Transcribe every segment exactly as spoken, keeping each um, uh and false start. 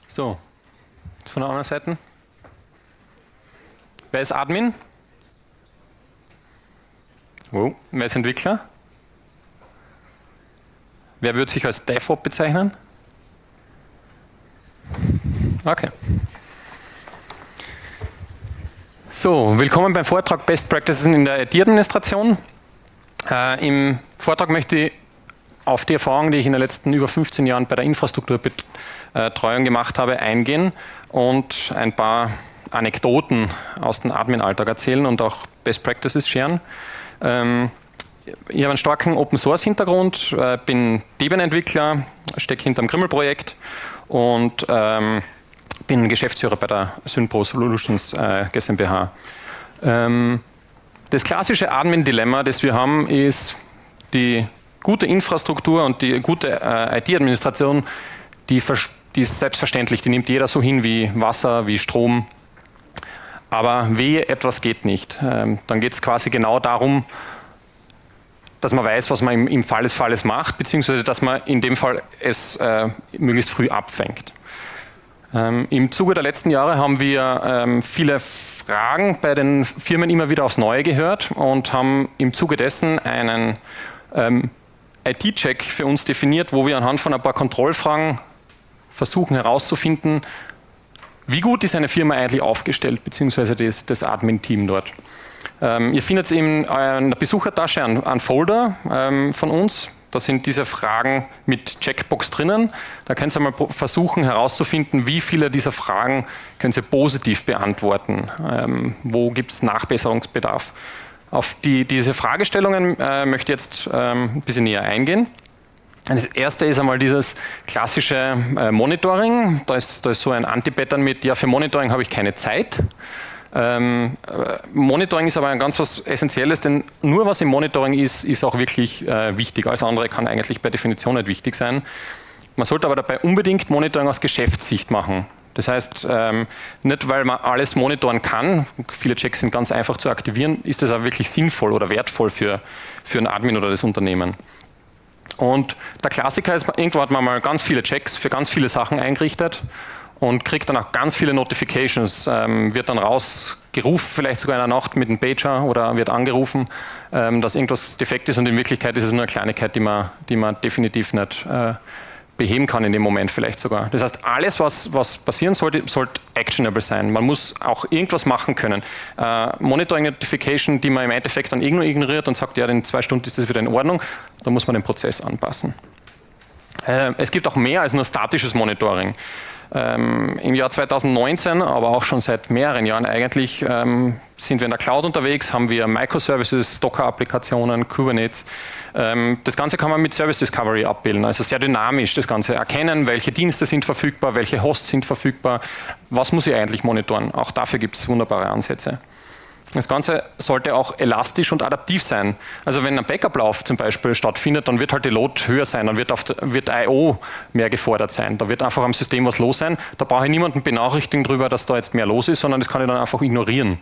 So, von der anderen Seite. Wer ist Admin? Oh, wer ist Entwickler? Wer würde sich als DevOps bezeichnen? Okay. So, willkommen beim Vortrag Best Practices in der I T-Administration. Äh, Im Vortrag möchte ich auf die Erfahrungen, die ich in den letzten über fünfzehn Jahren bei der Infrastrukturbetreuung gemacht habe, eingehen und ein paar Anekdoten aus dem Admin-Alltag erzählen und auch Best Practices scheren. Ähm, ich habe einen starken Open-Source-Hintergrund, äh, bin Debian-Entwickler, stecke hinter dem Grimmel-Projekt und ähm, bin Geschäftsführer bei der Synpro Solutions äh, GmbH. Ähm, das klassische Admin-Dilemma, das wir haben, ist die gute Infrastruktur und die gute äh, I T-Administration, die, die ist selbstverständlich, die nimmt jeder so hin wie Wasser, wie Strom. Aber wehe, etwas geht nicht. Ähm, dann geht es quasi genau darum, dass man weiß, was man im, im Fall des Falles macht, beziehungsweise dass man in dem Fall es äh, möglichst früh abfängt. Ähm, Im Zuge der letzten Jahre haben wir ähm, viele Fragen bei den Firmen immer wieder aufs Neue gehört und haben im Zuge dessen einen ähm, I T-Check für uns definiert, wo wir anhand von ein paar Kontrollfragen versuchen herauszufinden, wie gut ist eine Firma eigentlich aufgestellt, beziehungsweise das, das Admin-Team dort. Ähm, ihr findet in einer Besuchertasche einen, einen Folder ähm, von uns. Da sind diese Fragen mit Checkbox drinnen. Da können Sie mal versuchen herauszufinden, wie viele dieser Fragen können Sie positiv beantworten. Ähm, wo gibt es Nachbesserungsbedarf? Auf die, diese Fragestellungen äh, möchte ich jetzt ähm, ein bisschen näher eingehen. Das erste ist einmal dieses klassische äh, Monitoring. Da ist, da ist so ein Anti-Pattern mit, ja, für Monitoring habe ich keine Zeit. Ähm, äh, Monitoring ist aber ein ganz was Essentielles, denn nur was im Monitoring ist, ist auch wirklich äh, wichtig. Alles andere kann eigentlich per Definition nicht wichtig sein. Man sollte aber dabei unbedingt Monitoring aus Geschäftssicht machen. Das heißt, ähm, nicht weil man alles monitoren kann, viele Checks sind ganz einfach zu aktivieren, ist das auch wirklich sinnvoll oder wertvoll für, für einen Admin oder das Unternehmen. Und der Klassiker ist, irgendwo hat man mal ganz viele Checks für ganz viele Sachen eingerichtet und kriegt dann auch ganz viele Notifications, ähm, wird dann rausgerufen, vielleicht sogar in der Nacht mit einem Pager oder wird angerufen, ähm, dass irgendwas defekt ist und in Wirklichkeit ist es nur eine Kleinigkeit, die man, die man definitiv nicht äh, beheben kann in dem Moment vielleicht sogar. Das heißt, alles, was, was passieren sollte, sollte actionable sein. Man muss auch irgendwas machen können. Äh, Monitoring Notification, die man im Endeffekt dann irgendwo ignoriert und sagt, ja, in zwei Stunden ist das wieder in Ordnung, da muss man den Prozess anpassen. Äh, es gibt auch mehr als nur statisches Monitoring. Ähm, Im Jahr zweitausendneunzehn, aber auch schon seit mehreren Jahren eigentlich, ähm, sind wir in der Cloud unterwegs, haben wir Microservices, Docker-Applikationen, Kubernetes. Ähm, das Ganze kann man mit Service Discovery abbilden, also sehr dynamisch das Ganze erkennen, welche Dienste sind verfügbar, welche Hosts sind verfügbar, was muss ich eigentlich monitoren. Auch dafür gibt es wunderbare Ansätze. Das Ganze sollte auch elastisch und adaptiv sein. Also wenn ein Backup-Lauf zum Beispiel stattfindet, dann wird halt die Load höher sein, dann wird, auf, wird I O mehr gefordert sein. Da wird einfach am System was los sein. Da brauche ich niemanden benachrichtigen darüber, dass da jetzt mehr los ist, sondern das kann ich dann einfach ignorieren.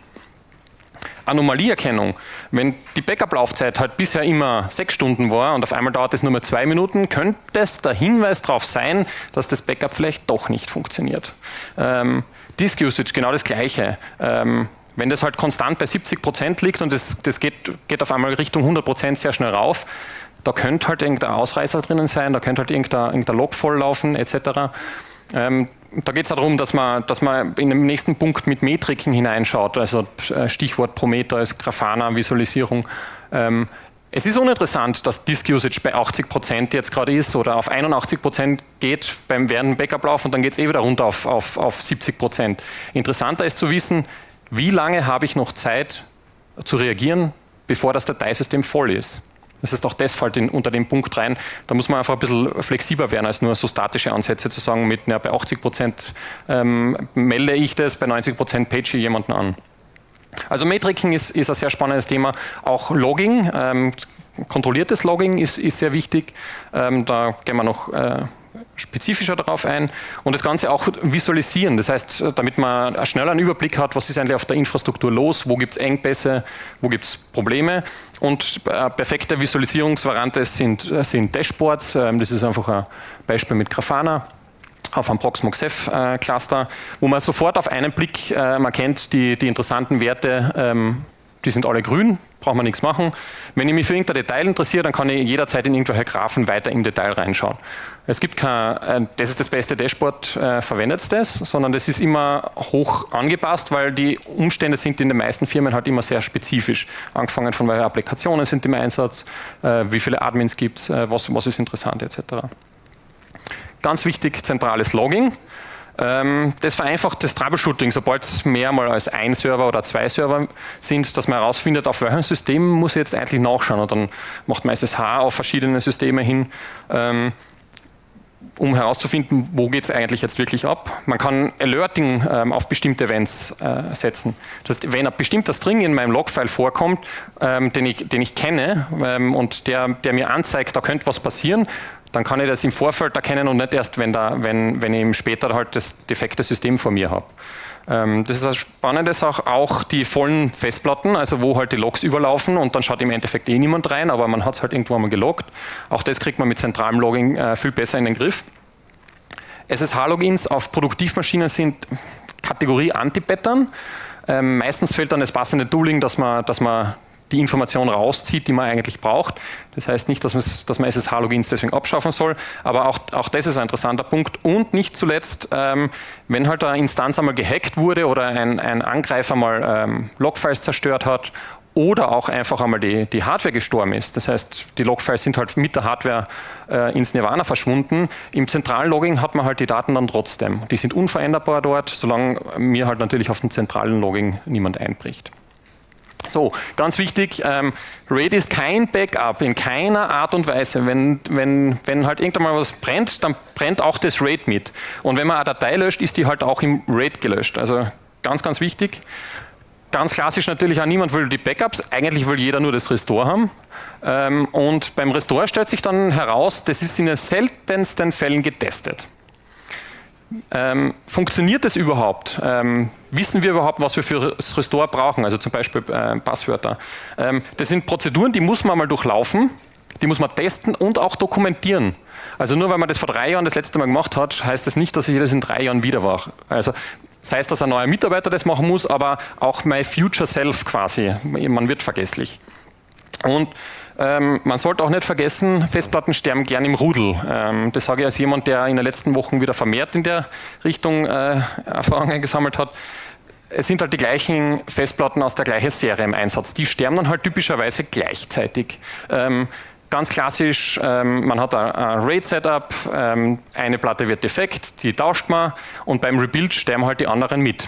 Anomalieerkennung. Wenn die Backup-Laufzeit halt bisher immer sechs Stunden war und auf einmal dauert es nur mehr zwei Minuten, könnte es der Hinweis darauf sein, dass das Backup vielleicht doch nicht funktioniert. Ähm, Disk Usage, genau das Gleiche. Ähm, Wenn das halt konstant bei siebzig Prozent liegt und das, das geht, geht auf einmal Richtung hundert Prozent sehr schnell rauf, da könnte halt irgendein Ausreißer drinnen sein, da könnte halt irgendein, irgendein Log volllaufen et cetera. Ähm, da geht es darum, dass man, dass man in dem nächsten Punkt mit Metriken hineinschaut, also Stichwort Prometheus, Grafana, Visualisierung. Ähm, es ist uninteressant, dass Disk Usage bei achtzig Prozent jetzt gerade ist oder auf einundachtzig Prozent geht beim während dem Backup-Lauf und dann geht es eh wieder runter auf, auf, auf siebzig Prozent. Interessanter ist zu wissen, wie lange habe ich noch Zeit zu reagieren, bevor das Dateisystem voll ist. Das heißt, auch das fällt in, unter den Punkt rein. Da muss man einfach ein bisschen flexibler werden, als nur so statische Ansätze zu sagen, mit, ja, bei achtzig Prozent ähm, melde ich das, bei neunzig Prozent page ich jemanden an. Also Metriken ist, ist ein sehr spannendes Thema. Auch Logging, ähm, kontrolliertes Logging ist, ist sehr wichtig. Ähm, da gehen wir noch äh, spezifischer darauf ein und das Ganze auch visualisieren. Das heißt, damit man schnell einen Überblick hat, was ist eigentlich auf der Infrastruktur los, wo gibt es Engpässe, wo gibt es Probleme. Und äh, perfekte Visualisierungsvariante sind, sind Dashboards. Ähm, das ist einfach ein Beispiel mit Grafana. auf einem Proxmox-Ceph-Cluster, wo man sofort auf einen Blick äh, man kennt, die, die interessanten Werte, ähm, die sind alle grün, braucht man nichts machen. Wenn ich mich für irgendein Detail interessiere, dann kann ich jederzeit in irgendwelche Graphen weiter im Detail reinschauen. Es gibt kein, äh, das ist das beste Dashboard, äh, verwendet das, sondern das ist immer hoch angepasst, weil die Umstände sind in den meisten Firmen halt immer sehr spezifisch. Angefangen von welche Applikationen sind im Einsatz, äh, wie viele Admins gibt es, äh, was, was ist interessant et cetera. Ganz wichtig, zentrales Logging. Ähm, das vereinfacht das Troubleshooting, sobald es mehr mal als ein Server oder zwei Server sind, dass man herausfindet, auf welchem System muss ich jetzt eigentlich nachschauen. Und dann macht man S S H auf verschiedene Systeme hin, ähm, um herauszufinden, wo geht es eigentlich jetzt wirklich ab. Man kann Alerting ähm, auf bestimmte Events äh, setzen. Das heißt, wenn ein bestimmter String in meinem Logfile vorkommt, ähm, den, ich, den ich kenne ähm, und der, der mir anzeigt, da könnte was passieren, dann kann ich das im Vorfeld erkennen und nicht erst, wenn, da, wenn, wenn ich eben später halt das defekte System vor mir habe. Ähm, das ist eine spannende Sache, auch die vollen Festplatten, also wo halt die Logs überlaufen und dann schaut im Endeffekt eh niemand rein, aber man hat es halt irgendwo einmal geloggt. Auch das kriegt man mit zentralem Logging äh, viel besser in den Griff. S S H-Logins auf Produktivmaschinen sind Kategorie Anti-Pattern. Ähm, meistens fehlt dann das passende Tooling, dass man, dass man die Information rauszieht, die man eigentlich braucht. Das heißt nicht, dass man, dass man S S H-Logins deswegen abschaffen soll, aber auch, auch das ist ein interessanter Punkt. Und nicht zuletzt, ähm, wenn halt eine Instanz einmal gehackt wurde oder ein, ein Angreifer mal ähm, Logfiles zerstört hat oder auch einfach einmal die, die Hardware gestorben ist, das heißt, die Logfiles sind halt mit der Hardware äh, ins Nirvana verschwunden. Im zentralen Logging hat man halt die Daten dann trotzdem. Die sind unveränderbar dort, solange mir halt natürlich auf dem zentralen Logging niemand einbricht. So, ganz wichtig, ähm, RAID ist kein Backup, in keiner Art und Weise. Wenn, wenn, wenn halt irgendwann mal was brennt, dann brennt auch das RAID mit. Und wenn man eine Datei löscht, ist die halt auch im RAID gelöscht. Also ganz, ganz wichtig. Ganz klassisch natürlich auch, niemand will die Backups, eigentlich will jeder nur das Restore haben. Ähm, und beim Restore stellt sich dann heraus, das ist in den seltensten Fällen getestet. Ähm, funktioniert das überhaupt? Ähm, wissen wir überhaupt, was wir für das Restore brauchen? Also zum Beispiel äh, Passwörter. Ähm, das sind Prozeduren, die muss man mal durchlaufen, die muss man testen und auch dokumentieren. Also nur weil man das vor drei Jahren das letzte Mal gemacht hat, heißt das nicht, dass ich das in drei Jahren wieder mache. Also sei es, dass ein neuer Mitarbeiter das machen muss, aber auch my future self quasi. Man wird vergesslich. Und ähm, man sollte auch nicht vergessen, Festplatten sterben gern im Rudel. Ähm, das sage ich als jemand, der in den letzten Wochen wieder vermehrt in der Richtung äh, Erfahrungen gesammelt hat. Es sind halt die gleichen Festplatten aus der gleichen Serie im Einsatz. Die sterben dann halt typischerweise gleichzeitig. Ähm, ganz klassisch, ähm, man hat ein, ein RAID-Setup, ähm, eine Platte wird defekt, die tauscht man und beim Rebuild sterben halt die anderen mit.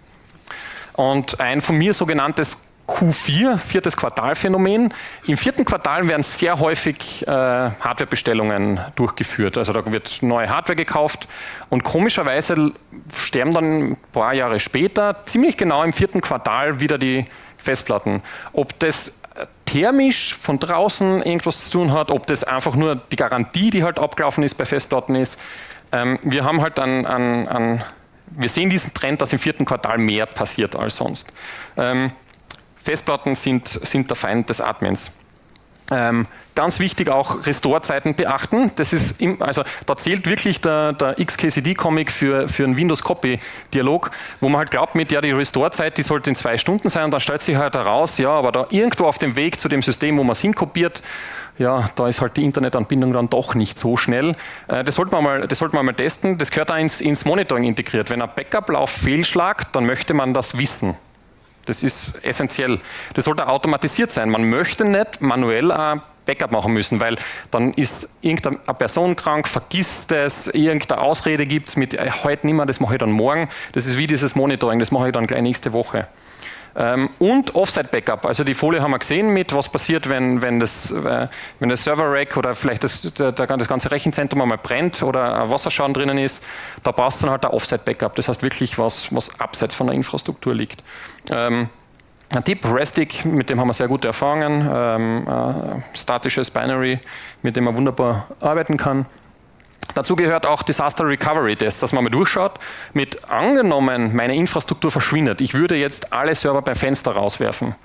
Und ein von mir sogenanntes Q vier, viertes Quartalphänomen. Im vierten Quartal werden sehr häufig äh, Hardwarebestellungen durchgeführt. Also da wird neue Hardware gekauft und komischerweise sterben dann ein paar Jahre später, ziemlich genau im vierten Quartal, wieder die Festplatten. Ob das thermisch von draußen irgendwas zu tun hat, ob das einfach nur die Garantie, die halt abgelaufen ist bei Festplatten ist. Ähm, wir haben halt an, an, an, wir sehen diesen Trend, dass im vierten Quartal mehr passiert als sonst. Ähm, Festplatten sind, sind der Feind des Admins. Ähm, ganz wichtig auch Restore-Zeiten beachten. Das ist im, also da zählt wirklich der, der X K C D-Comic für, für einen Windows-Copy-Dialog, wo man halt glaubt mit, ja, die Restore-Zeit, die sollte in zwei Stunden sein und dann stellt sich halt heraus, ja, aber da irgendwo auf dem Weg zu dem System, wo man es hinkopiert, ja, da ist halt die Internetanbindung dann doch nicht so schnell. Äh, das sollte man mal, das sollte man mal testen. Das gehört auch ins, ins Monitoring integriert. Wenn ein Backup-Lauf fehlschlagt, dann möchte man das wissen. Das ist essentiell. Das sollte automatisiert sein. Man möchte nicht manuell ein Backup machen müssen, weil dann ist irgendeine Person krank, vergisst es, irgendeine Ausrede gibt es mit äh, heute nicht mehr, das mache ich dann morgen. Das ist wie dieses Monitoring, das mache ich dann gleich nächste Woche. Ähm, und Offsite-Backup, also die Folie haben wir gesehen mit, was passiert, wenn, wenn das, äh, wenn das Server-Rack oder vielleicht das, der, das ganze Rechenzentrum einmal brennt oder ein Wasserschaden drinnen ist, da braucht es dann halt ein Offsite-Backup. Das heißt wirklich was, was abseits von der Infrastruktur liegt. Ähm, ein Tipp, Restic, mit dem haben wir sehr gute Erfahrungen, ähm, äh, statisches Binary, mit dem man wunderbar arbeiten kann. Dazu gehört auch Disaster Recovery Test, dass man mal durchschaut, mit angenommen, meine Infrastruktur verschwindet, ich würde jetzt alle Server beim Fenster rauswerfen.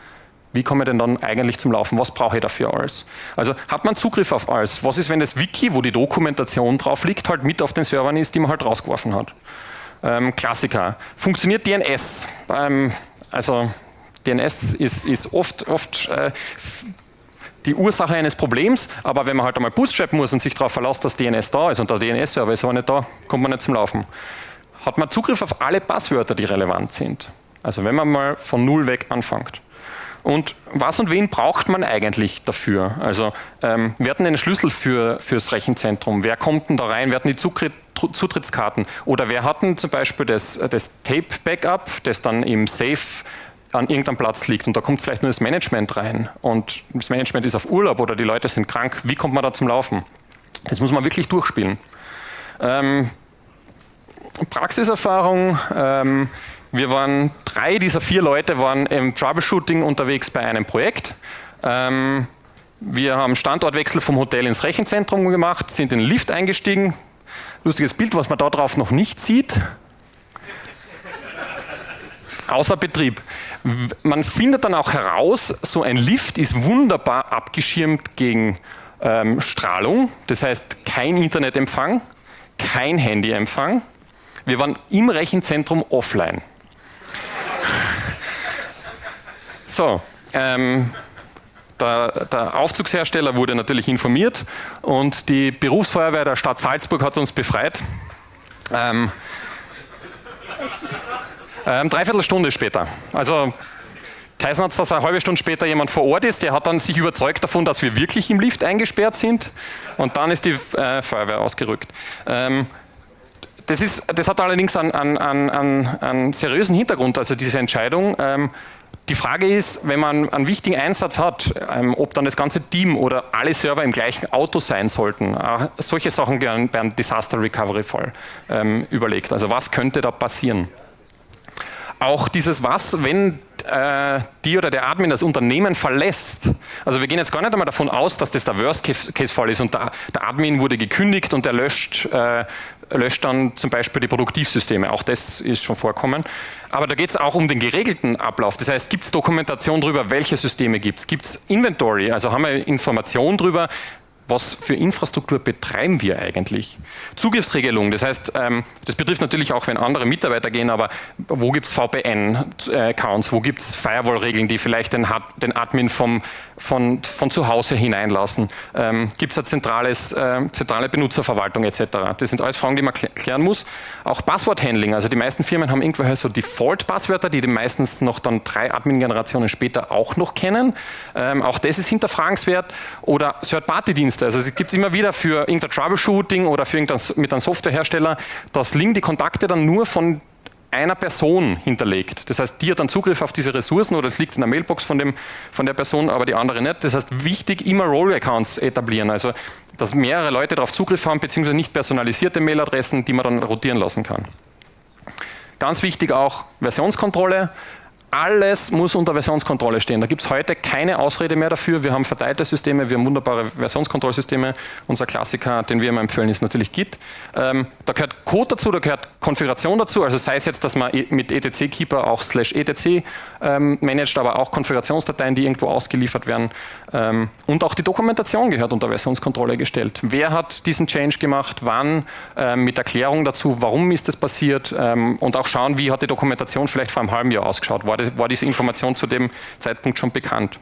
Wie komme ich denn dann eigentlich zum Laufen? Was brauche ich dafür alles? Also hat man Zugriff auf alles? Was ist, wenn das Wiki, wo die Dokumentation drauf liegt, halt mit auf den Servern ist, die man halt rausgeworfen hat? Ähm, Klassiker. Funktioniert D N S? Ähm, also D N S ist, ist oft, oft äh, die Ursache eines Problems, aber wenn man halt einmal bootstrappen muss und sich darauf verlässt, dass D N S da ist und der D N S-Server ist aber nicht da, kommt man nicht zum Laufen. Hat man Zugriff auf alle Passwörter, die relevant sind? Also wenn man mal von Null weg anfängt. Und was und wen braucht man eigentlich dafür? Also ähm, wer hat denn den Schlüssel für, fürs Rechenzentrum? Wer kommt denn da rein? Wer hat denn die Zugriff, Zutrittskarten? Oder wer hat denn zum Beispiel das, das Tape-Backup, das dann im Safe an irgendeinem Platz liegt und da kommt vielleicht nur das Management rein und das Management ist auf Urlaub oder die Leute sind krank. Wie kommt man da zum Laufen? Das muss man wirklich durchspielen. Ähm, Praxiserfahrung. Ähm, wir waren, drei dieser vier Leute waren im Troubleshooting unterwegs bei einem Projekt. Ähm, wir haben Standortwechsel vom Hotel ins Rechenzentrum gemacht, sind in den Lift eingestiegen. Lustiges Bild, was man da drauf noch nicht sieht. Außer Betrieb. Man findet dann auch heraus, so ein Lift ist wunderbar abgeschirmt gegen ähm, Strahlung. Das heißt, kein Internetempfang, kein Handyempfang. Wir waren im Rechenzentrum offline. So, ähm, der, der Aufzugshersteller wurde natürlich informiert und die Berufsfeuerwehr der Stadt Salzburg hat uns befreit. Ähm, ähm, dreiviertel Stunde später. Also geheißen hat es, dass eine halbe Stunde später jemand vor Ort ist, der hat dann sich überzeugt davon, dass wir wirklich im Lift eingesperrt sind und dann ist die äh, Feuerwehr ausgerückt. Ähm, Das, ist, das hat allerdings einen, einen, einen, einen seriösen Hintergrund, also diese Entscheidung. Ähm, die Frage ist, wenn man einen wichtigen Einsatz hat, ähm, ob dann das ganze Team oder alle Server im gleichen Auto sein sollten. Äh, solche Sachen werden beim Disaster Recovery Fall ähm, überlegt. Also was könnte da passieren? Auch dieses Was, wenn äh, die oder der Admin das Unternehmen verlässt. Also wir gehen jetzt gar nicht einmal davon aus, dass das der Worst-Case-Fall ist und der, der Admin wurde gekündigt und der löscht, äh, löscht dann zum Beispiel die Produktivsysteme. Auch das ist schon vorkommen. Aber da geht es auch um den geregelten Ablauf. Das heißt, gibt es Dokumentation darüber, welche Systeme gibt es? Gibt es Inventory? Also haben wir Informationen darüber, was für Infrastruktur betreiben wir eigentlich? Zugriffsregelung, das heißt, ähm, das betrifft natürlich auch, wenn andere Mitarbeiter gehen, aber wo gibt es V P N-Accounts, wo gibt es Firewall-Regeln, die vielleicht den, den Admin vom, von, von zu Hause hineinlassen? Ähm, gibt es eine zentrales, äh, zentrale Benutzerverwaltung et cetera? Das sind alles Fragen, die man klären muss. Auch Passworthandling, also die meisten Firmen haben irgendwelche so Default-Passwörter, die die meistens noch dann drei Admin-Generationen später auch noch kennen. Ähm, auch das ist hinterfragenswert. Oder Third-Party-Dienste. Also es gibt immer wieder für irgendein Troubleshooting oder für irgendein, mit einem Softwarehersteller, da liegen die Kontakte dann nur von einer Person hinterlegt. Das heißt, die hat dann Zugriff auf diese Ressourcen oder es liegt in der Mailbox von, dem, von der Person, aber die andere nicht. Das heißt, wichtig, immer Role-Accounts etablieren, also dass mehrere Leute darauf Zugriff haben, beziehungsweise nicht personalisierte Mailadressen, die man dann rotieren lassen kann. Ganz wichtig auch Versionskontrolle. Alles muss unter Versionskontrolle stehen. Da gibt es heute keine Ausrede mehr dafür. Wir haben verteilte Systeme, wir haben wunderbare Versionskontrollsysteme. Unser Klassiker, den wir immer empfehlen, ist natürlich Git. Ähm, da gehört Code dazu, da gehört Konfiguration dazu. Also sei es jetzt, dass man mit etc keeper auch slash etc ähm, managt, aber auch Konfigurationsdateien, die irgendwo ausgeliefert werden. Ähm, und auch die Dokumentation gehört unter Versionskontrolle gestellt. Wer hat diesen Change gemacht, wann, ähm, mit Erklärung dazu, warum ist das passiert ähm, und auch schauen, wie hat die Dokumentation vielleicht vor einem halben Jahr ausgeschaut. War war diese Information zu dem Zeitpunkt schon bekannt.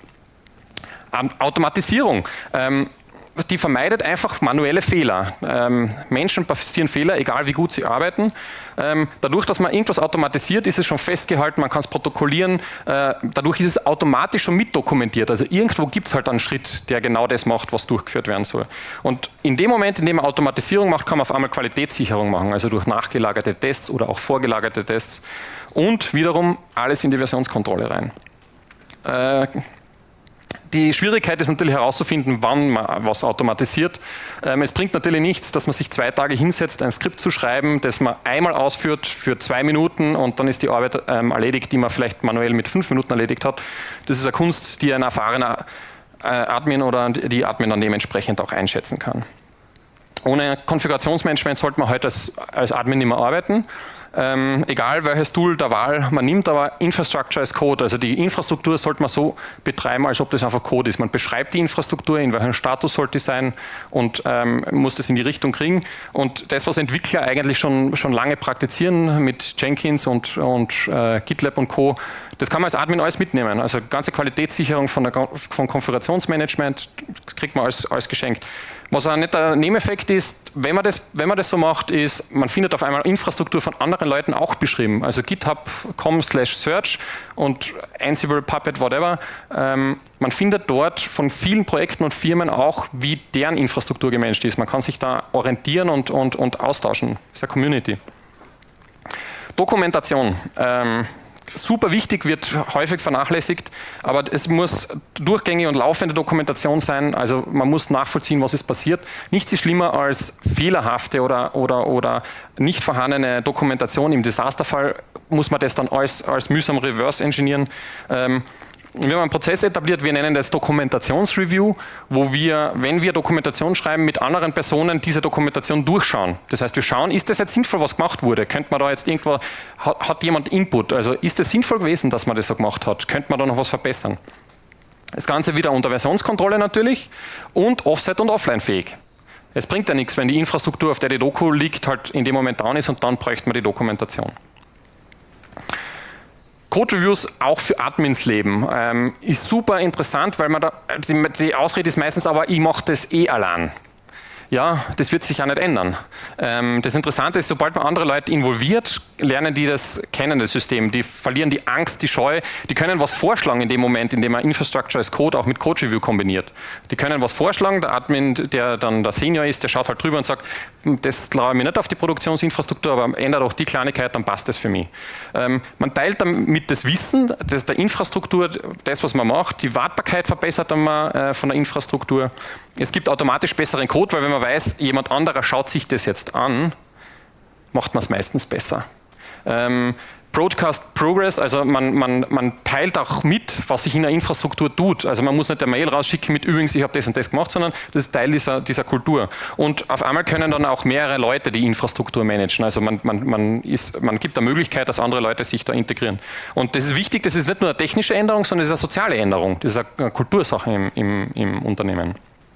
Automatisierung, ähm, die vermeidet einfach manuelle Fehler. Ähm, Menschen passieren Fehler, egal wie gut sie arbeiten. Ähm, dadurch, dass man irgendwas automatisiert, ist es schon festgehalten, man kann es protokollieren. Äh, dadurch ist es automatisch schon mitdokumentiert. Also irgendwo gibt es halt einen Schritt, der genau das macht, was durchgeführt werden soll. Und in dem Moment, in dem man Automatisierung macht, kann man auf einmal Qualitätssicherung machen, also durch nachgelagerte Tests oder auch vorgelagerte Tests. Und wiederum alles in die Versionskontrolle rein. Äh, Die Schwierigkeit ist natürlich herauszufinden, wann man was automatisiert. Ähm, es bringt natürlich nichts, dass man sich zwei Tage hinsetzt, ein Skript zu schreiben, das man einmal ausführt für zwei Minuten und dann ist die Arbeit ähm, erledigt, die man vielleicht manuell mit fünf Minuten erledigt hat. Das ist eine Kunst, die ein erfahrener äh, Admin oder die Admin dann dementsprechend auch einschätzen kann. Ohne Konfigurationsmanagement sollte man heute als, als Admin nicht mehr arbeiten. ähm, egal welches Tool der Wahl man nimmt, aber Infrastructure as Code, also die Infrastruktur sollte man so betreiben, als ob das einfach Code ist. Man beschreibt die Infrastruktur, in welchem Status sollte die sein und ähm, muss das in die Richtung kriegen. Und das, was Entwickler eigentlich schon, schon lange praktizieren mit Jenkins und, und äh, GitLab und Co., das kann man als Admin alles mitnehmen. Also ganze Qualitätssicherung von, der, von Konfigurationsmanagement kriegt man alles, alles geschenkt. Was ein netter Nebeneffekt ist, wenn man, das, wenn man das so macht, ist, man findet auf einmal Infrastruktur von anderen Leuten auch beschrieben. Also github punkt com slash search und Ansible, Puppet, whatever. Ähm, man findet dort von vielen Projekten und Firmen auch, wie deren Infrastruktur gemanagt ist. Man kann sich da orientieren und, und, und austauschen. Das ist eine Community. Dokumentation. Ähm, Super wichtig, wird häufig vernachlässigt, aber es muss durchgängige und laufende Dokumentation sein, also man muss nachvollziehen, was ist passiert. Nichts ist schlimmer als fehlerhafte oder, oder, oder nicht vorhandene Dokumentation. Im Desasterfall muss man das dann als, als mühsam reverse engineeren. Ähm, Wir haben einen Prozess etabliert, wir nennen das Dokumentationsreview, wo wir, wenn wir Dokumentation schreiben, mit anderen Personen diese Dokumentation durchschauen. Das heißt, wir schauen, ist das jetzt sinnvoll, was gemacht wurde? Könnte man da jetzt irgendwo, hat, hat jemand Input? Also ist es sinnvoll gewesen, dass man das so gemacht hat? Könnte man da noch was verbessern? Das Ganze wieder unter Versionskontrolle natürlich und Offset- und Offline-fähig. Es bringt ja nichts, wenn die Infrastruktur, auf der die Doku liegt, halt in dem Moment down ist und dann bräuchte man die Dokumentation. Code-Reviews auch für Admins leben, ähm, ist super interessant, weil man da, die, die Ausrede ist meistens aber, ich mache das eh allein. Ja, das wird sich auch nicht ändern. Ähm, das Interessante ist, sobald man andere Leute involviert, lernen die das kennen, das System. Die verlieren die Angst, die Scheu. Die können was vorschlagen in dem Moment, in dem man Infrastructure as Code auch mit Code Review kombiniert. Die können was vorschlagen. Der Admin, der dann der Senior ist, der schaut halt drüber und sagt, das glaube ich mir nicht auf die Produktionsinfrastruktur, aber ändert auch die Kleinigkeit, dann passt das für mich. Ähm, man teilt damit das Wissen, das der Infrastruktur, das, was man macht. Die Wartbarkeit verbessert man äh, von der Infrastruktur. Es gibt automatisch besseren Code, weil wenn man weiß, jemand anderer schaut sich das jetzt an, macht man es meistens besser. Ähm, Broadcast Progress, also man, man, man teilt auch mit, was sich in der Infrastruktur tut. Also man muss nicht eine Mail rausschicken mit übrigens, ich habe das und das gemacht, sondern das ist Teil dieser, dieser Kultur. Und auf einmal können dann auch mehrere Leute die Infrastruktur managen. Also man, man, man, ist, man gibt eine Möglichkeit, dass andere Leute sich da integrieren. Und das ist wichtig, das ist nicht nur eine technische Änderung, sondern das ist eine soziale Änderung. Das ist eine Kultursache im, im, im Unternehmen.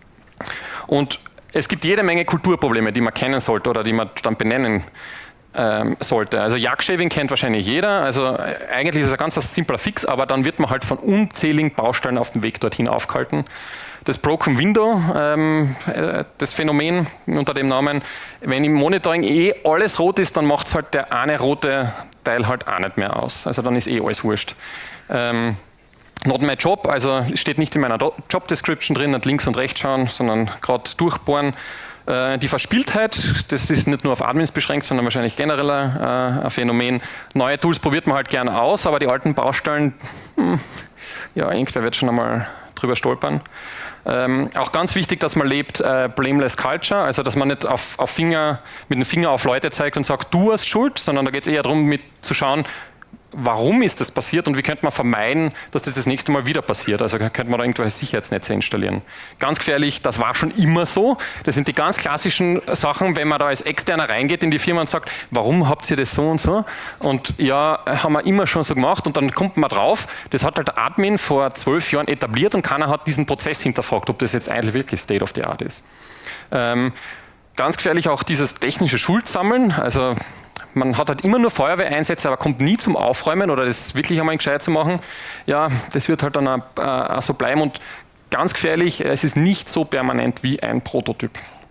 Und es gibt jede Menge Kulturprobleme, die man kennen sollte oder die man dann benennen ähm, sollte. Also Jagshaving kennt wahrscheinlich jeder. Also eigentlich ist es ein ganz simpler Fix, aber dann wird man halt von unzähligen Baustellen auf dem Weg dorthin aufgehalten. Das Broken Window, ähm, das Phänomen unter dem Namen, wenn im Monitoring eh alles rot ist, dann macht es halt der eine rote Teil halt auch nicht mehr aus. Also dann ist eh alles wurscht. Ähm, Not my job, also steht nicht in meiner Job Description drin, nicht links und rechts schauen, sondern gerade durchbohren. Äh, die Verspieltheit, das ist nicht nur auf Admins beschränkt, sondern wahrscheinlich generell äh, ein Phänomen. Neue Tools probiert man halt gerne aus, aber die alten Baustellen, hm, ja, irgendwer wird schon einmal drüber stolpern. Ähm, auch ganz wichtig, dass man lebt, äh, blameless culture, also dass man nicht auf, auf Finger, mit dem Finger auf Leute zeigt und sagt, du hast Schuld, sondern da geht es eher darum, mit zu schauen, warum ist das passiert und wie könnte man vermeiden, dass das das nächste Mal wieder passiert. Also könnte man da irgendwelche Sicherheitsnetze installieren. Ganz gefährlich, das war schon immer so. Das sind die ganz klassischen Sachen, wenn man da als Externer reingeht in die Firma und sagt, warum habt ihr das so und so? Und ja, haben wir immer schon so gemacht und dann kommt man drauf, das hat halt der Admin vor zwölf Jahren etabliert und keiner hat diesen Prozess hinterfragt, ob das jetzt eigentlich wirklich State of the Art ist. Ähm, ganz gefährlich auch dieses technische Schuldsammeln, also man hat halt immer nur Feuerwehreinsätze, aber kommt nie zum Aufräumen oder das wirklich einmal gescheit zu machen. Ja, das wird halt dann auch, auch so bleiben und ganz gefährlich, es ist nicht so permanent wie ein Prototyp.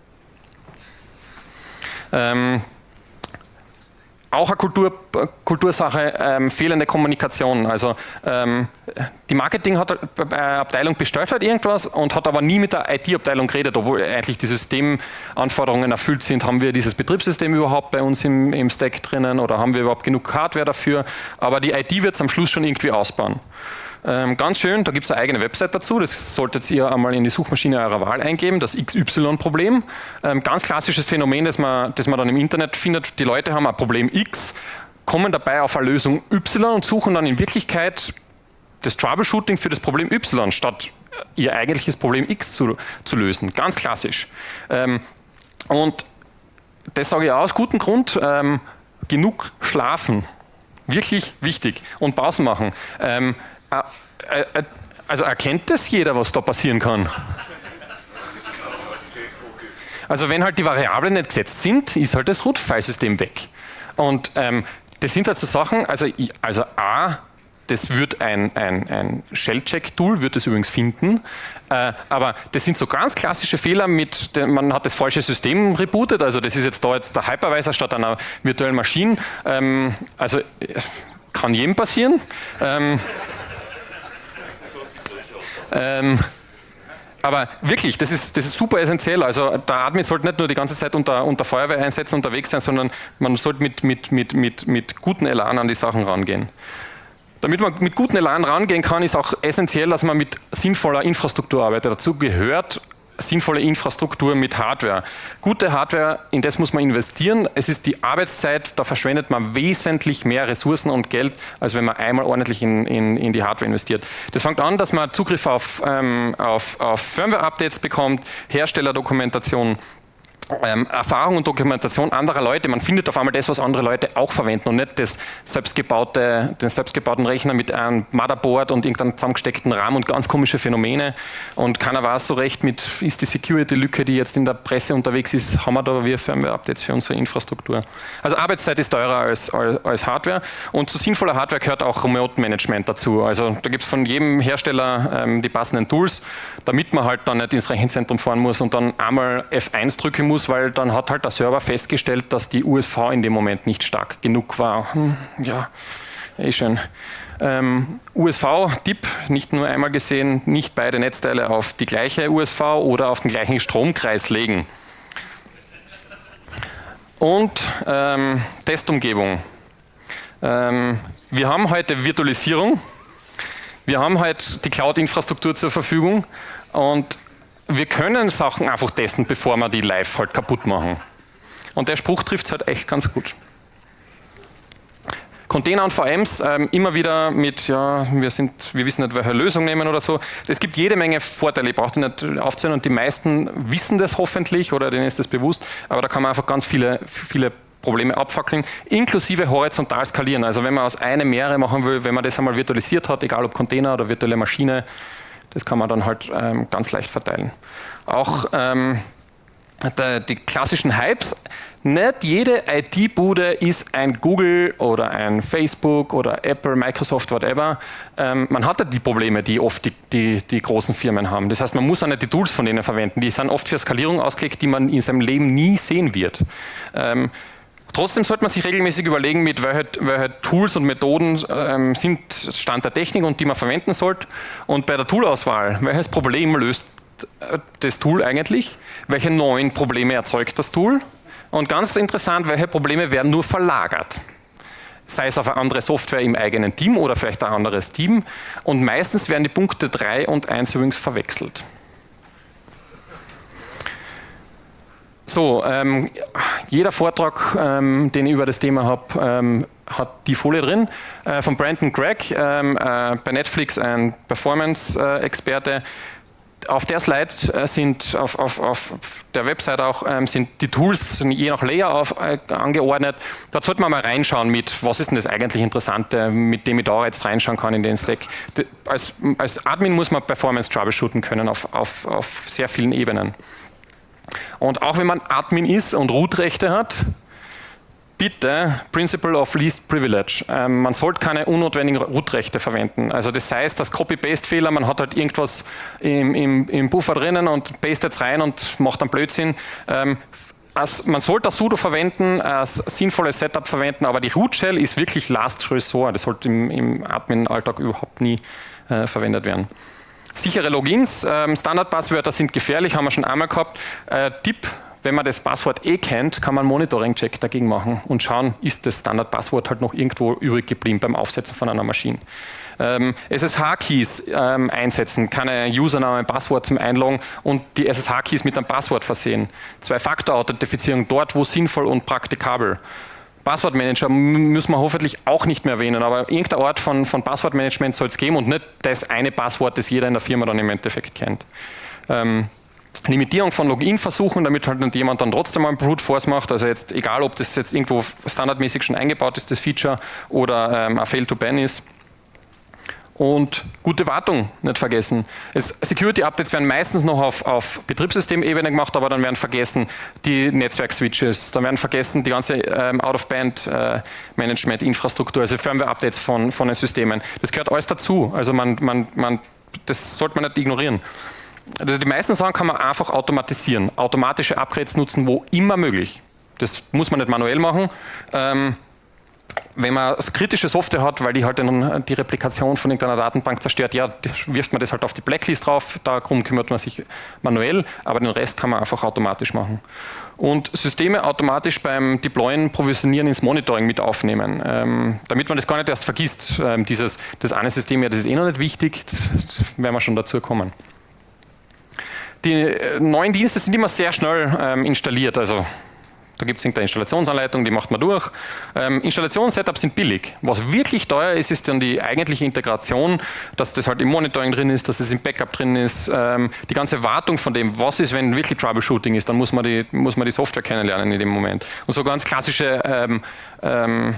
Ähm, auch eine Kultur, Kultursache, ähm, fehlende Kommunikation. Also ähm, die Marketingabteilung bestellt halt irgendwas und hat aber nie mit der I T-Abteilung geredet, obwohl eigentlich die Systemanforderungen erfüllt sind. Haben wir dieses Betriebssystem überhaupt bei uns im, im Stack drinnen oder haben wir überhaupt genug Hardware dafür? Aber die I T wird es am Schluss schon irgendwie ausbauen. Ähm, ganz schön, da gibt es eine eigene Website dazu, das solltet ihr einmal in die Suchmaschine eurer Wahl eingeben, das X Y-Problem. Ähm, ganz klassisches Phänomen, das man, das man dann im Internet findet, die Leute haben ein Problem X, kommen dabei auf eine Lösung Y und suchen dann in Wirklichkeit das Troubleshooting für das Problem Y, statt ihr eigentliches Problem X zu, zu lösen. Ganz klassisch. Ähm, und das sage ich auch aus gutem Grund. Ähm, genug schlafen. Wirklich wichtig. Und Pausen machen. Ähm, äh, äh, also erkennt das jeder, was da passieren kann? Also wenn halt die Variablen nicht gesetzt sind, ist halt das Root-Filesystem weg. Und ähm, das sind halt so Sachen, also, also A, das wird ein, ein, ein Shell-Check-Tool, wird es übrigens finden, äh, aber das sind so ganz klassische Fehler mit, man hat das falsche System rebootet, also das ist jetzt da jetzt der Hypervisor statt einer virtuellen Maschine, ähm, also kann jedem passieren. Ähm, ähm, Aber wirklich, das ist, das ist super essentiell. Also der Admin sollte nicht nur die ganze Zeit unter, unter Feuerwehreinsätzen unterwegs sein, sondern man sollte mit, mit, mit, mit, mit gutem Elan an die Sachen rangehen. Damit man mit gutem Elan rangehen kann, ist auch essentiell, dass man mit sinnvoller Infrastruktur arbeitet. Dazu gehört sinnvolle Infrastruktur mit Hardware. Gute Hardware, in das muss man investieren. Es ist die Arbeitszeit, da verschwendet man wesentlich mehr Ressourcen und Geld, als wenn man einmal ordentlich in, in, in die Hardware investiert. Das fängt an, dass man Zugriff auf, ähm, auf, auf Firmware-Updates bekommt, Herstellerdokumentation, Ähm, Erfahrung und Dokumentation anderer Leute. Man findet auf einmal das, was andere Leute auch verwenden und nicht das selbstgebaute, den selbstgebauten Rechner mit einem Motherboard und irgendeinem zusammengesteckten RAM und ganz komische Phänomene. Und keiner weiß so recht, mit, ist die Security-Lücke, die jetzt in der Presse unterwegs ist, haben wir da wir Firmware-Updates für unsere Infrastruktur. Also Arbeitszeit ist teurer als, als, als Hardware und zu sinnvoller Hardware gehört auch Remote-Management dazu. Also da gibt es von jedem Hersteller ähm, die passenden Tools, damit man halt dann nicht ins Rechenzentrum fahren muss und dann einmal F eins drücken muss, weil dann hat halt der Server festgestellt, dass die U S V in dem Moment nicht stark genug war. Hm, ja, eh schön. Ähm, U S V-Tipp, nicht nur einmal gesehen, nicht beide Netzteile auf die gleiche U S V oder auf den gleichen Stromkreis legen. Und ähm, Testumgebung. Ähm, wir haben heute Virtualisierung, wir haben heute die Cloud-Infrastruktur zur Verfügung und wir können Sachen einfach testen, bevor wir die live halt kaputt machen. Und der Spruch trifft es halt echt ganz gut. Container und V Ms ähm, immer wieder mit, ja, wir, sind, wir wissen nicht, welche Lösung nehmen oder so. Es gibt jede Menge Vorteile, ich brauche die nicht aufzählen und die meisten wissen das hoffentlich oder denen ist das bewusst, aber da kann man einfach ganz viele, viele Probleme abfackeln, inklusive horizontal skalieren. Also wenn man aus einem mehrere machen will, wenn man das einmal virtualisiert hat, egal ob Container oder virtuelle Maschine, das kann man dann halt ähm, ganz leicht verteilen. Auch ähm, der, die klassischen Hypes. Nicht jede I T-Bude ist ein Google oder ein Facebook oder Apple, Microsoft, whatever. Ähm, man hat ja die Probleme, die oft die, die, die großen Firmen haben. Das heißt, man muss auch nicht die Tools von denen verwenden. Die sind oft für Skalierung ausgelegt, die man in seinem Leben nie sehen wird. Ähm, Trotzdem sollte man sich regelmäßig überlegen, mit welche, welche Tools und Methoden ähm, sind Stand der Technik und die man verwenden sollte. Und bei der Toolauswahl, welches Problem löst das Tool eigentlich? Welche neuen Probleme erzeugt das Tool? Und ganz interessant, welche Probleme werden nur verlagert? Sei es auf eine andere Software im eigenen Team oder vielleicht ein anderes Team. Und meistens werden die Punkte drei und eins übrigens verwechselt. So, ähm, jeder Vortrag, ähm, den ich über das Thema habe, ähm, hat die Folie drin. Äh, von Brandon Gregg, ähm, äh, bei Netflix ein Performance-Experte. Auf der Slide äh, sind, auf, auf, auf der Website auch, ähm, sind die Tools je nach Layer auf, äh, angeordnet. Da sollte man mal reinschauen mit, was ist denn das eigentlich Interessante, mit dem ich da jetzt reinschauen kann in den Stack. De, als, als Admin muss man Performance troubleshooten können auf, auf, auf sehr vielen Ebenen. Und auch wenn man Admin ist und Root-Rechte hat, bitte Principle of Least Privilege. Ähm, man sollte keine unnotwendigen Root-Rechte verwenden. Also das heißt, das Copy-Paste-Fehler, man hat halt irgendwas im, im, im Buffer drinnen und pastet es rein und macht dann Blödsinn. Ähm, als, man sollte das Sudo verwenden, als sinnvolles Setup verwenden, aber die Root-Shell ist wirklich Last Resort. Das sollte im, im Admin-Alltag überhaupt nie äh, verwendet werden. Sichere Logins, ähm, Standardpasswörter sind gefährlich, haben wir schon einmal gehabt. Äh, Tipp, wenn man das Passwort eh kennt, kann man einen Monitoring-Check dagegen machen und schauen, ist das Standardpasswort halt noch irgendwo übrig geblieben beim Aufsetzen von einer Maschine. Ähm, S S H-Keys ähm, einsetzen, keine Username, Passwort zum Einloggen und die S S H-Keys mit einem Passwort versehen. Zwei-Faktor-Authentifizierung dort, wo sinnvoll und praktikabel. Passwortmanager müssen wir hoffentlich auch nicht mehr erwähnen, aber irgendein Ort von, von Passwortmanagement soll es geben und nicht das eine Passwort, das jeder in der Firma dann im Endeffekt kennt. Ähm, Limitierung von Login-Versuchen, damit halt nicht jemand dann trotzdem mal Brute Force macht. Also jetzt egal, ob das jetzt irgendwo standardmäßig schon eingebaut ist, das Feature, oder ähm, ein Fail to Ban ist. Und gute Wartung nicht vergessen. Security-Updates werden meistens noch auf, auf Betriebssystemebene gemacht, aber dann werden vergessen die Netzwerk-Switches, dann werden vergessen die ganze ähm, Out-of-Band-Management-Infrastruktur, also Firmware-Updates von, von den Systemen. Das gehört alles dazu. Also man, man, man, das sollte man nicht ignorieren. Also die meisten Sachen kann man einfach automatisieren. Automatische Upgrades nutzen, wo immer möglich. Das muss man nicht manuell machen. Ähm, Wenn man kritische Software hat, weil die halt dann die Replikation von irgendeiner Datenbank zerstört, ja, wirft man das halt auf die Blacklist drauf, darum kümmert man sich manuell, aber den Rest kann man einfach automatisch machen. Und Systeme automatisch beim Deployen, Provisionieren ins Monitoring mit aufnehmen, ähm, damit man das gar nicht erst vergisst. Ähm, dieses, das eine System, ja, das ist eh noch nicht wichtig, das werden wir schon dazu kommen. Die neuen Dienste sind immer sehr schnell ähm, installiert, also da gibt es irgendeine Installationsanleitung, die macht man durch. Ähm, Installationssetups sind billig. Was wirklich teuer ist, ist dann die eigentliche Integration, dass das halt im Monitoring drin ist, dass es im Backup drin ist. Ähm, die ganze Wartung von dem, was ist, wenn wirklich Troubleshooting ist, dann muss man die, muss man die Software kennenlernen in dem Moment. Und so ganz klassische ähm, ähm,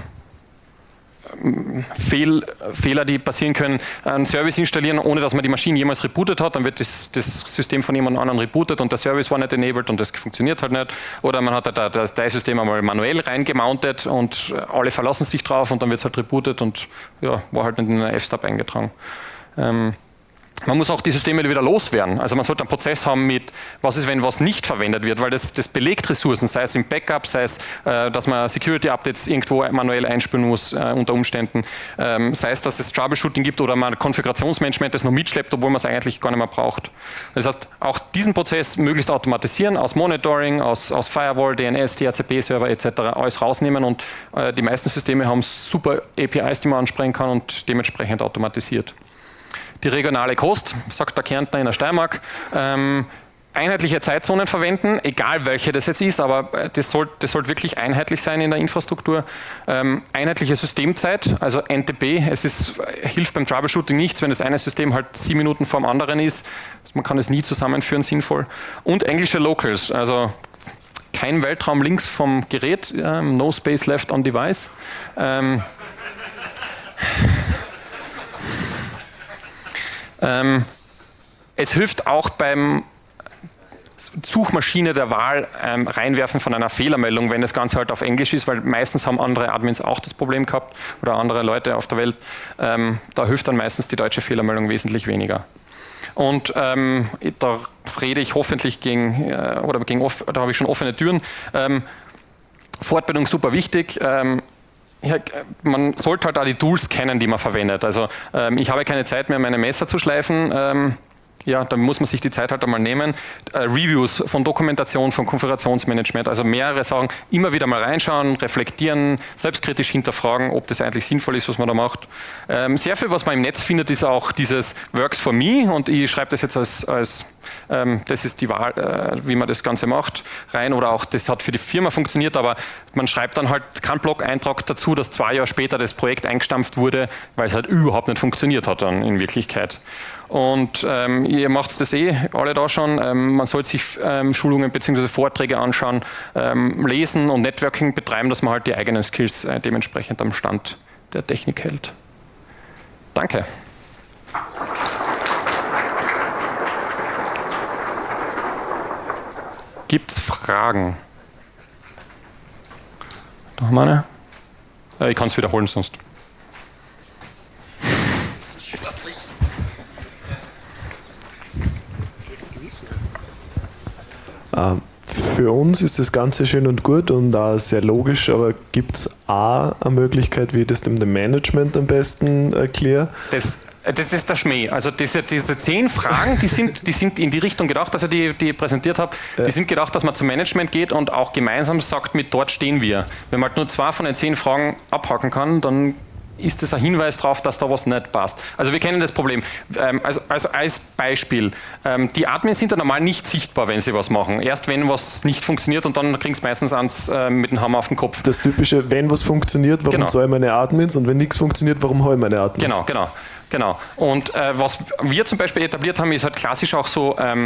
Fehl, Fehler, die passieren können, einen Service installieren, ohne dass man die Maschine jemals rebootet hat, dann wird das, das System von jemand anderem rebootet und der Service war nicht enabled und das funktioniert halt nicht. Oder man hat halt das Dateisystem einmal manuell reingemountet und alle verlassen sich drauf und dann wird es halt rebootet und ja, war halt nicht in den F-Stub eingetragen. Ähm, Man muss auch die Systeme wieder loswerden. Also man sollte einen Prozess haben mit, was ist, wenn was nicht verwendet wird, weil das, das belegt Ressourcen, sei es im Backup, sei es, äh, dass man Security-Updates irgendwo manuell einspielen muss äh, unter Umständen, ähm, sei es, dass es Troubleshooting gibt oder man Konfigurationsmanagement das noch mitschleppt, obwohl man es eigentlich gar nicht mehr braucht. Das heißt, auch diesen Prozess möglichst automatisieren, aus Monitoring, aus, aus Firewall, D N S, D H C P-Server et cetera alles rausnehmen und äh, die meisten Systeme haben super A P Is, die man ansprechen kann und dementsprechend automatisiert. Die regionale Kost, sagt der Kärntner in der Steiermark, ähm, einheitliche Zeitzonen verwenden, egal welche das jetzt ist, aber das sollte das sollt wirklich einheitlich sein in der Infrastruktur. Ähm, einheitliche Systemzeit, also N T P, es ist, hilft beim Troubleshooting nichts, wenn das eine System halt sieben Minuten vor dem anderen ist. Man kann es nie zusammenführen, sinnvoll. Und englische Locals, also kein Weltraum links vom Gerät, ähm, no space left on device. Ähm, Ähm, es hilft auch beim Suchmaschine der Wahl ähm, reinwerfen von einer Fehlermeldung, wenn das Ganze halt auf Englisch ist, weil meistens haben andere Admins auch das Problem gehabt oder andere Leute auf der Welt. Ähm, da hilft dann meistens die deutsche Fehlermeldung wesentlich weniger. Und ähm, da rede ich hoffentlich gegen, äh, oder gegen off, da habe ich schon offene Türen. Ähm, Fortbildung super wichtig. Ähm, Ja, man sollte halt auch die Tools kennen, die man verwendet. Also ähm, ich habe keine Zeit mehr, meine Messer zu schleifen. Ähm, ja, dann muss man sich die Zeit halt einmal nehmen. Äh, Reviews von Dokumentation, von Konfigurationsmanagement, also mehrere Sachen, immer wieder mal reinschauen, reflektieren, selbstkritisch hinterfragen, ob das eigentlich sinnvoll ist, was man da macht. Ähm, sehr viel, was man im Netz findet, ist auch dieses Works for me und ich schreibe das jetzt als, als ähm, das ist die Wahl, äh, wie man das Ganze macht, rein oder auch das hat für die Firma funktioniert, aber man schreibt dann halt keinen Blog-Eintrag dazu, dass zwei Jahre später das Projekt eingestampft wurde, weil es halt überhaupt nicht funktioniert hat dann in Wirklichkeit. Und ähm, ihr macht das eh alle da schon. Ähm, man sollte sich ähm, Schulungen bzw. Vorträge anschauen, ähm, lesen und Networking betreiben, dass man halt die eigenen Skills äh, dementsprechend am Stand der Technik hält. Danke. Gibt es Fragen? Noch mal eine? Äh, ich kann es wiederholen sonst. Für uns ist das Ganze schön und gut und auch sehr logisch, aber gibt es auch eine Möglichkeit, wie ich das dem Management am besten erkläre? Das, das ist der Schmäh. Also diese, diese zehn Fragen, die sind, die sind in die Richtung gedacht, also die, die ich präsentiert habe, ja. Die sind gedacht, dass man zum Management geht und auch gemeinsam sagt, mit dort stehen wir. Wenn man halt nur zwei von den zehn Fragen abhaken kann, dann ist das ein Hinweis darauf, dass da was nicht passt. Also wir kennen das Problem. Ähm, also, also als Beispiel, ähm, die Admins sind ja normal nicht sichtbar, wenn sie was machen. Erst wenn was nicht funktioniert und dann kriegen sie meistens eins äh, mit dem Hammer auf den Kopf. Das typische, wenn was funktioniert, warum genau. soll meine Admins und wenn nichts funktioniert, warum habe ich meine Admins? Genau, genau. genau. Und äh, was wir zum Beispiel etabliert haben, ist halt klassisch auch so, ähm,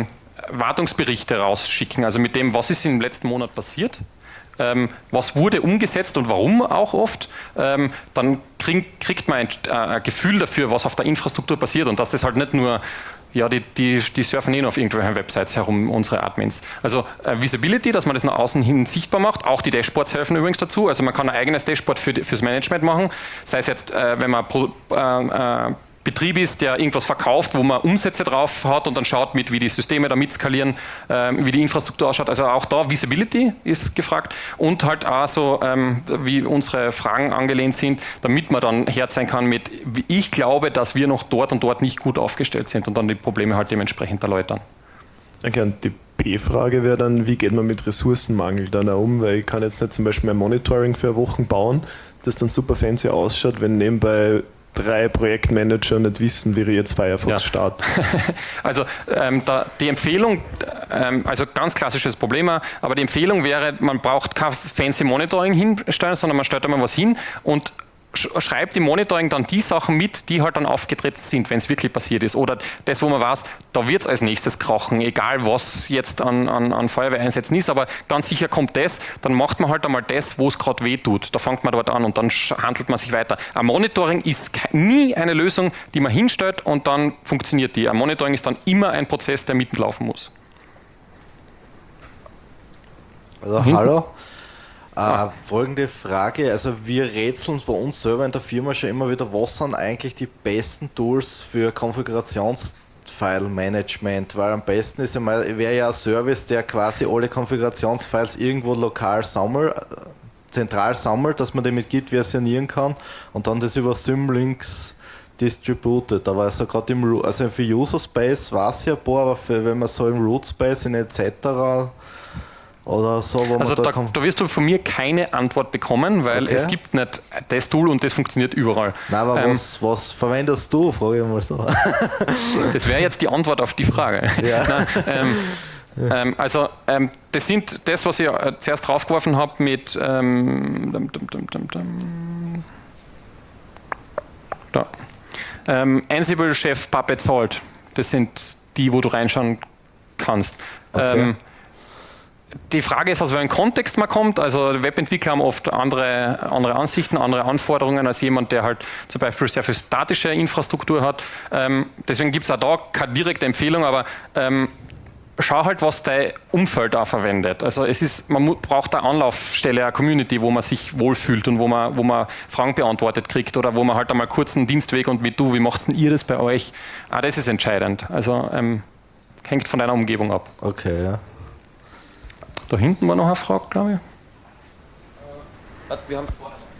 Wartungsberichte rausschicken, also mit dem, was ist im letzten Monat passiert, ähm, was wurde umgesetzt und warum auch oft, ähm, dann krieg, kriegt man ein, äh, ein Gefühl dafür, was auf der Infrastruktur passiert und dass das halt nicht nur ja, die, die, die surfen eh noch auf irgendwelchen Websites herum, unsere Admins. Also äh, Visibility, dass man das nach außen hin sichtbar macht. Auch die Dashboards helfen übrigens dazu. Also man kann ein eigenes Dashboard für, fürs Management machen. Sei es jetzt, äh, wenn man pro, äh, äh, Betrieb ist, der irgendwas verkauft, wo man Umsätze drauf hat und dann schaut, mit, wie die Systeme damit skalieren, ähm, wie die Infrastruktur ausschaut. Also auch da Visibility ist gefragt und halt auch so, ähm, wie unsere Fragen angelehnt sind, damit man dann Herz sein kann mit, wie ich glaube, dass wir noch dort und dort nicht gut aufgestellt sind und dann die Probleme halt dementsprechend erläutern. Okay, und die B-Frage wäre dann, wie geht man mit Ressourcenmangel dann auch um, weil ich kann jetzt nicht zum Beispiel ein Monitoring für Wochen bauen, das dann super fancy ausschaut, wenn nebenbei drei Projektmanager nicht wissen, wie ich jetzt Firefox ja. starte. Also ähm, da, die Empfehlung, ähm, also ganz klassisches Problem, aber die Empfehlung wäre, man braucht kein fancy Monitoring hinstellen, sondern man stellt einmal was hin und schreibt im Monitoring dann die Sachen mit, die halt dann aufgetreten sind, wenn es wirklich passiert ist. Oder das, wo man weiß, da wird es als nächstes krachen, egal was jetzt an, an, an Feuerwehreinsätzen ist, aber ganz sicher kommt das, dann macht man halt einmal das, wo es gerade weh tut. Da fängt man dort an und dann handelt man sich weiter. Ein Monitoring ist nie eine Lösung, die man hinstellt und dann funktioniert die. Ein Monitoring ist dann immer ein Prozess, der mitlaufen muss. Also, mhm. Hallo? Äh, folgende Frage, also wir rätseln bei uns selber in der Firma schon immer wieder, was sind eigentlich die besten Tools für Konfigurationsfile-Management, weil am besten ist ja mal, wäre ja ein Service, der quasi alle Konfigurationsfiles irgendwo lokal sammelt, zentral sammelt, dass man die mit Git versionieren kann und dann das über Symlinks distributed, aber also gerade im, also für User Space war es ja ein paar, aber für, wenn man so im Root Space in et cetera oder so, wo also man da, da, da wirst du von mir keine Antwort bekommen, weil okay. es gibt nicht das Tool und das funktioniert überall. Nein, aber ähm, was, was verwendest du, frage ich mal so. Das wäre jetzt die Antwort auf die Frage. Ja. Nein, ähm, ähm, also ähm, das sind das, was ich äh, zuerst draufgeworfen habe mit ähm, dum, dum, dum, dum, dum, da. Ähm, Ansible, Chef, Puppet, Salt. Das sind die, wo du reinschauen kannst. Okay. Ähm, Die Frage ist, aus welchem Kontext man kommt. Also Webentwickler haben oft andere, andere Ansichten, andere Anforderungen als jemand, der halt zum Beispiel sehr viel statische Infrastruktur hat. Ähm, deswegen gibt es auch da keine direkte Empfehlung, aber ähm, schau halt, was dein Umfeld auch verwendet. Also es ist, man braucht eine Anlaufstelle, eine Community, wo man sich wohlfühlt und wo man, wo man Fragen beantwortet kriegt oder wo man halt einmal kurz einen Dienstweg und wie du, wie macht denn ihr das bei euch? Ah, das ist entscheidend. Also ähm, hängt von deiner Umgebung ab. Okay, ja. Da hinten war noch eine Frage, glaube ich. Wir haben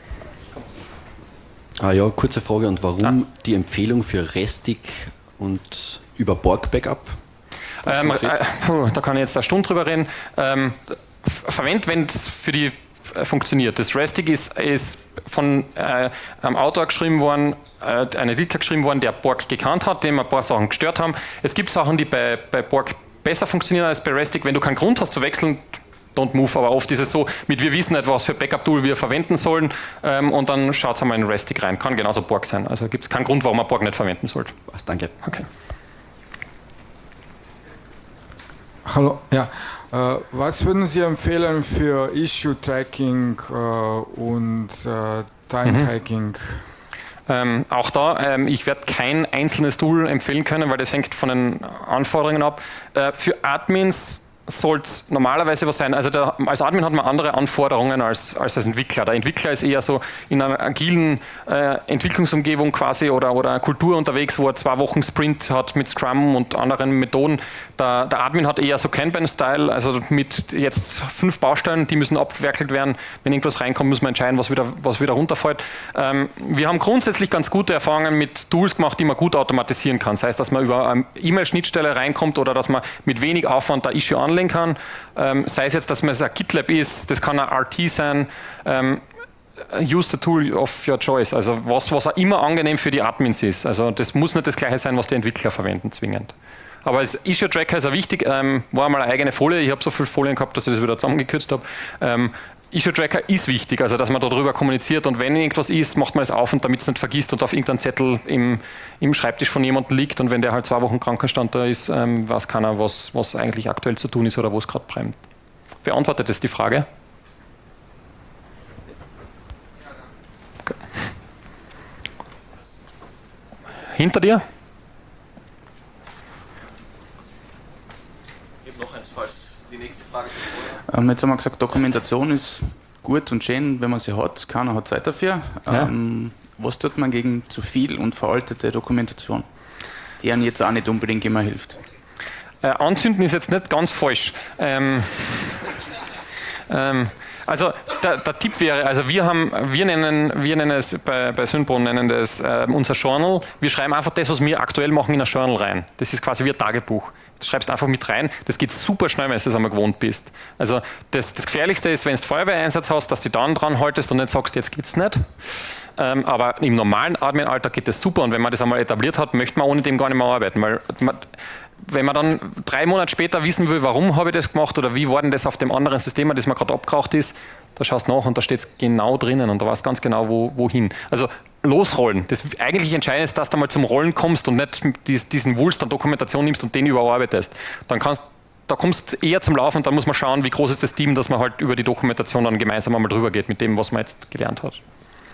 ah ja, kurze Frage. Und warum ah. die Empfehlung für Restig und über Borg-Backup? Ähm, äh, da kann ich jetzt eine Stunde drüber reden. Ähm, verwendet, wenn es für die äh, funktioniert. Das Restig ist, ist von äh, einem Autor geschrieben worden, äh, ein Entwickler geschrieben worden, der Borg gekannt hat, dem ein paar Sachen gestört haben. Es gibt Sachen, die bei, bei Borg besser funktionieren als bei Restig. Wenn du keinen Grund hast zu wechseln, don't move, aber oft ist es so, mit wir wissen nicht, was für Backup-Tool wir verwenden sollen ähm, und dann schaut es einmal in Restig rein. Kann genauso Borg sein. Also gibt es keinen Grund, warum man Borg nicht verwenden sollte. Was, danke. Okay. Hallo, ja. Äh, was würden Sie empfehlen für Issue-Tracking äh, und äh, Time-Tracking? Mhm. Ähm, auch da, ähm, ich werde kein einzelnes Tool empfehlen können, weil das hängt von den Anforderungen ab. Äh, für Admins sollte es normalerweise was sein. Also der, als Admin hat man andere Anforderungen als, als als Entwickler. Der Entwickler ist eher so in einer agilen äh, Entwicklungsumgebung quasi oder, oder einer Kultur unterwegs, wo er zwei Wochen Sprint hat mit Scrum und anderen Methoden. Der, der Admin hat eher so Kanban-Style, also mit jetzt fünf Baustellen, die müssen abgewerkelt werden. Wenn irgendwas reinkommt, muss man entscheiden, was wieder, was wieder runterfällt. Ähm, wir haben grundsätzlich ganz gute Erfahrungen mit Tools gemacht, die man gut automatisieren kann. Das heißt, dass man über eine E-Mail-Schnittstelle reinkommt oder dass man mit wenig Aufwand da Issue anlegen kann. Ähm, sei es jetzt, dass man ein GitLab ist, das kann ein R T sein. Ähm, use the tool of your choice. Also was, was auch immer angenehm für die Admins ist. Also das muss nicht das Gleiche sein, was die Entwickler verwenden, zwingend. Aber als Issue-Tracker ist auch wichtig, ähm, war mal eine eigene Folie. Ich habe so viele Folien gehabt, dass ich das wieder zusammengekürzt habe. Ähm, Issue Tracker ist wichtig, also dass man darüber kommuniziert und wenn irgendwas ist, macht man es auf und damit es nicht vergisst und auf irgendeinem Zettel im, im Schreibtisch von jemandem liegt und wenn der halt zwei Wochen Krankenstand da ist, ähm, weiß keiner, was, was eigentlich aktuell zu tun ist oder wo es gerade brennt. Beantwortet das die Frage? Okay. Hinter dir? Ich habe noch eins, falls die nächste Frage Ähm, jetzt haben wir gesagt, Dokumentation ist gut und schön, wenn man sie hat. Keiner hat Zeit dafür. Ja. Ähm, was tut man gegen zu viel und veraltete Dokumentation, die einem jetzt auch nicht unbedingt immer hilft? Äh, anzünden ist jetzt nicht ganz falsch. Ähm, ähm, also der, der Tipp wäre, also wir haben, wir nennen, wir nennen es bei, bei Synbron nennen das äh, unser Journal. Wir schreiben einfach das, was wir aktuell machen, in ein Journal rein. Das ist quasi wie ein Tagebuch. Du schreibst einfach mit rein, das geht super schnell, wenn du das einmal gewohnt bist. Also das, das Gefährlichste ist, wenn du Feuerwehreinsatz hast, dass du dann dran haltest und nicht sagst, jetzt geht's nicht. Ähm, aber im normalen Admin-Alltag geht das super und wenn man das einmal etabliert hat, möchte man ohne dem gar nicht mehr arbeiten, weil man, wenn man dann drei Monate später wissen will, warum habe ich das gemacht oder wie war denn das auf dem anderen System, das mir gerade abgeraucht ist, da schaust du nach und da steht es genau drinnen und da weißt ganz genau, wo, wohin. Also losrollen. Das eigentlich Entscheidende ist, dass du mal zum Rollen kommst und nicht diesen Wulst an Dokumentation nimmst und den überarbeitest. Dann kannst, da kommst du eher zum Laufen und dann muss man schauen, wie groß ist das Team, dass man halt über die Dokumentation dann gemeinsam einmal drüber geht mit dem, was man jetzt gelernt hat.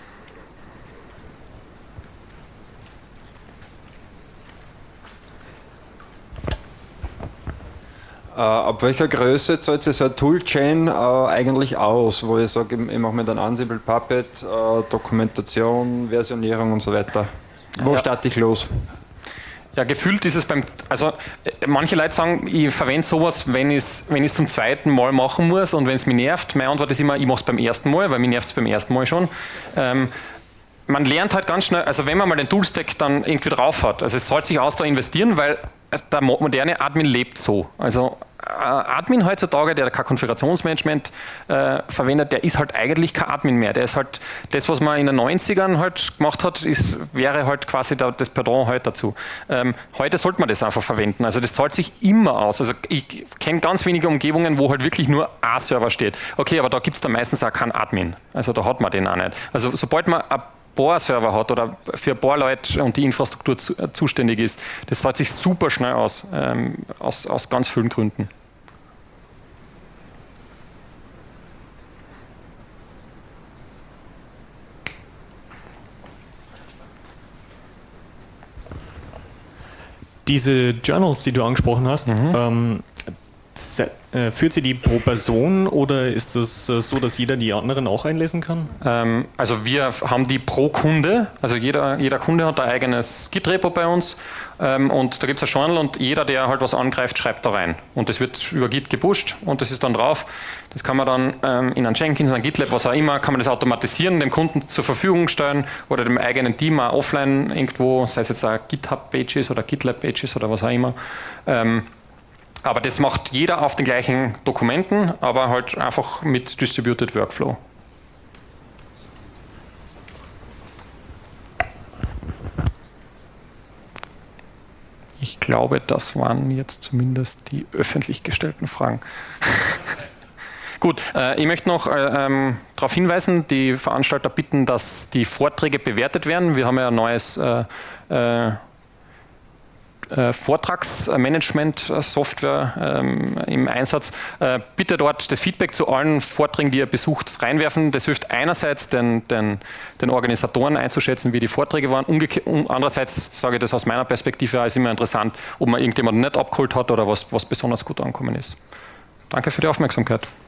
Äh, ab welcher Größe zahlt sich so ein Toolchain äh, eigentlich aus, wo ich sage, ich, ich mache mir dann Ansible, Puppet, äh, Dokumentation, Versionierung und so weiter. Wo ja. starte ich los? Ja, gefühlt ist es beim, also manche Leute sagen, ich verwende sowas, wenn ich es wenn zum zweiten Mal machen muss und wenn es mich nervt. Meine Antwort ist immer, ich mache es beim ersten Mal, weil mich nervt es beim ersten Mal schon. Ähm, man lernt halt ganz schnell, also wenn man mal den Toolstack dann irgendwie drauf hat, also es zahlt sich aus, da investieren, weil der moderne Admin lebt so. Also äh, Admin heutzutage, der kein Konfigurationsmanagement äh, verwendet, der ist halt eigentlich kein Admin mehr. Der ist halt, das, was man in den neunzigern halt gemacht hat, ist, wäre halt quasi da, das Pendant halt dazu. Ähm, heute sollte man das einfach verwenden. Also das zahlt sich immer aus. Also ich kenne ganz wenige Umgebungen, wo halt wirklich nur ein Server steht. Okay, aber da gibt es dann meistens auch keinen Admin. Also da hat man den auch nicht. Also sobald man ein Bohr-Server hat oder für Bohr-Leute und die Infrastruktur zu, äh, zuständig ist, das zahlt sich super schnell aus, ähm, aus, aus ganz vielen Gründen. Diese Journals, die du angesprochen hast, mhm. ähm, äh, führt sie die pro Person oder ist das äh, so, dass jeder die anderen auch einlesen kann? Ähm, also wir haben die pro Kunde, also jeder, jeder Kunde hat ein eigenes Git-Repo bei uns ähm, und da gibt es ein Journal und jeder, der halt was angreift, schreibt da rein. Und das wird über Git gepusht und das ist dann drauf. Das kann man dann ähm, in einen Jenkins, in einen GitLab, was auch immer, kann man das automatisieren, dem Kunden zur Verfügung stellen oder dem eigenen Team auch offline irgendwo, sei es jetzt auch GitHub-Pages oder GitLab-Pages oder was auch immer. Ähm, Aber das macht jeder auf den gleichen Dokumenten, aber halt einfach mit Distributed Workflow. Ich glaube, das waren jetzt zumindest die öffentlich gestellten Fragen. Gut, äh, ich möchte noch äh, ähm, darauf hinweisen, die Veranstalter bitten, dass die Vorträge bewertet werden. Wir haben ja ein neues äh, äh, Äh, Vortragsmanagement-Software ähm, im Einsatz. Äh, bitte dort das Feedback zu allen Vorträgen, die ihr besucht, reinwerfen. Das hilft einerseits den, den, den Organisatoren einzuschätzen, wie die Vorträge waren. Umgeke- um, andererseits sage ich das aus meiner Perspektive, ist immer interessant, ob man irgendjemanden nicht abgeholt hat oder was, was besonders gut angekommen ist. Danke für die Aufmerksamkeit.